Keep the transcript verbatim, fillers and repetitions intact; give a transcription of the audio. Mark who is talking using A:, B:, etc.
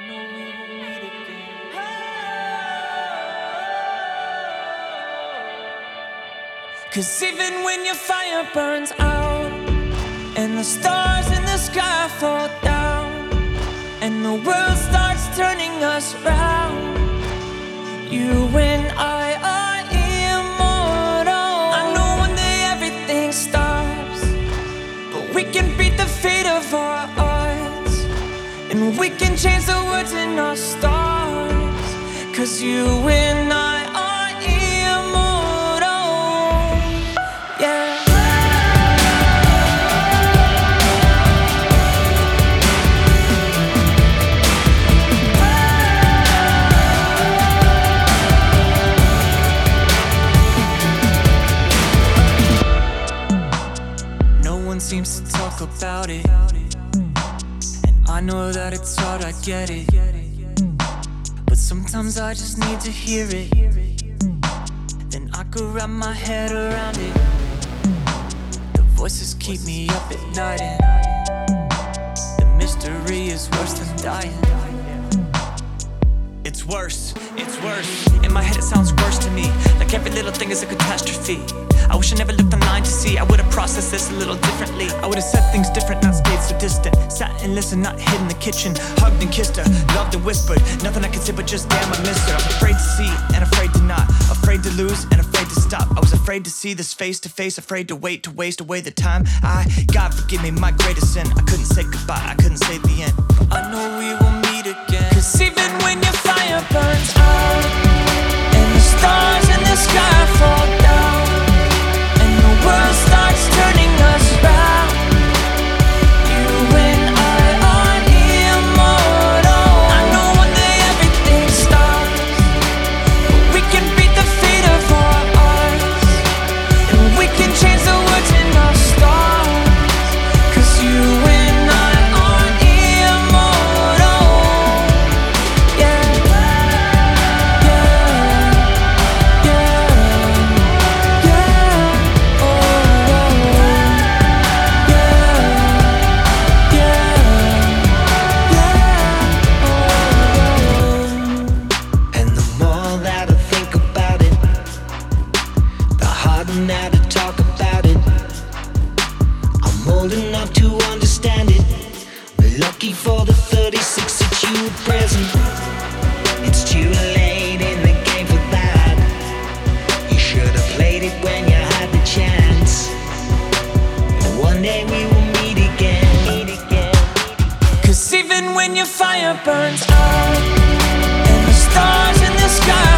A: know we will meet again. Cause even when your fire burns out and the stars in the sky fall down and the world starts turning us round, you and I are immortal. I know one day everything stops, but we can beat the fate of our odds, and we can change the words in our stars. Cause you and I are immortal, yeah. No one seems to talk about it, and I know that it's hard, I get it, but sometimes I just need to hear it. Then I could wrap my head around it. The voices keep me up at night, and the mystery is worse than dying. It's worse, it's worse. In my head it sounds worse to me, like every little thing is a catastrophe. I wish I never looked online to see. I would've processed this a little differently. I would've said things different, not stayed so distant. Sat and listened, not hid in the kitchen. Hugged and kissed her, loved and whispered. Nothing I could say but just damn I missed her. I'm afraid to see and afraid to not, afraid to lose and afraid to stop. I was afraid to see this face to face, afraid to wait, to waste away the time. I, God forgive me, my greatest sin. I couldn't say goodbye, I couldn't say the end. But I know we will meet again. Cause even when your fire burns out and the stars in the sky fall down and the world starts turning us round, you and I are immortal. I know one day everything stops, but we can beat the fate of our odds, and we can change the words in our stars. Cause you and I are immortal, yeah.
B: Now to talk about it, I'm old enough to understand it. Lucky for the thirty-six that you were present. It's too late in the game for that. You should have played it when you had the chance. And one day we will meet again, meet again.
A: Cause even when your fire burns out and the stars in the sky